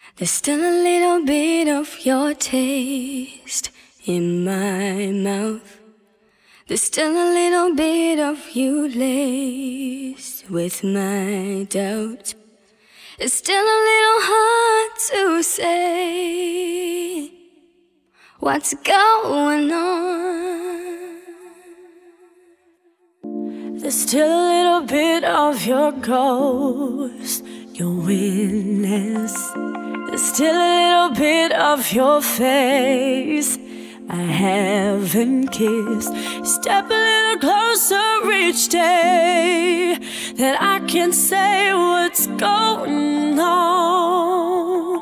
There's still a little bit of your taste in my mouth. There's still a little bit of you laced with my doubt. It's still a little hard to say what's going on. There's still a little bit of your ghost, your witness. There's still a little bit of your face I haven't kissed. Step a little closer each day that I can say what's going on.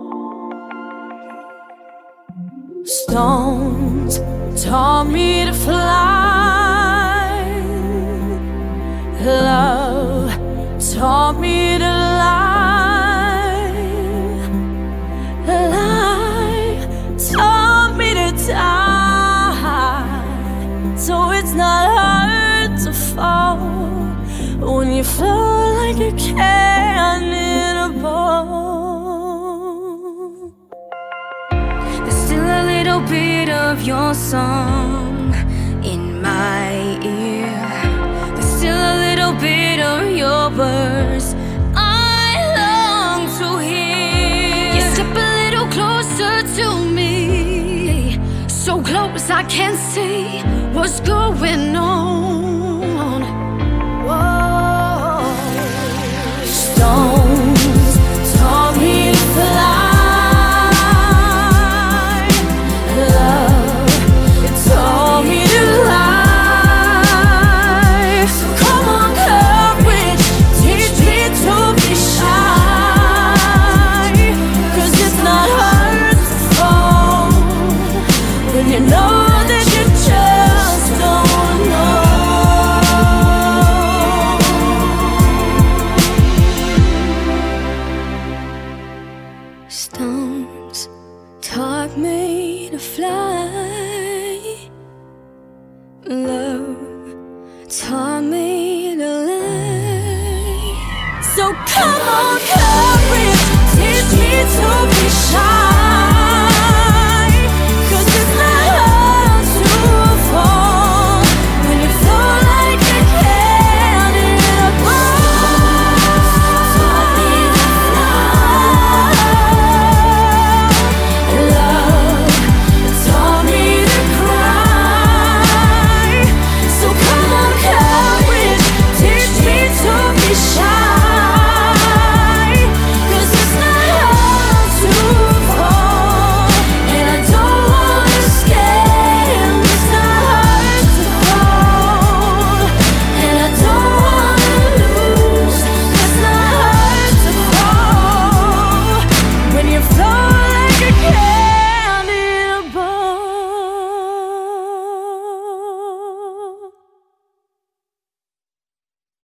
Stones taught me to fly. Love taught me to lie. Lie taught me to die. So it's not hard to fall when you fall like a can in a bowl. There's still a little bit of your song in my ear. There's still a little bit of your words I long to hear. You step a little closer to me, so close I can't see what's going on. Whoa. Stones taught me to fly. Love, it taught me to lie. So come on, courage, teach me to be shy. 'Cause it's not hard to fall when you know that you just don't know. Stones taught me to fly. Love taught me to lie. So come on,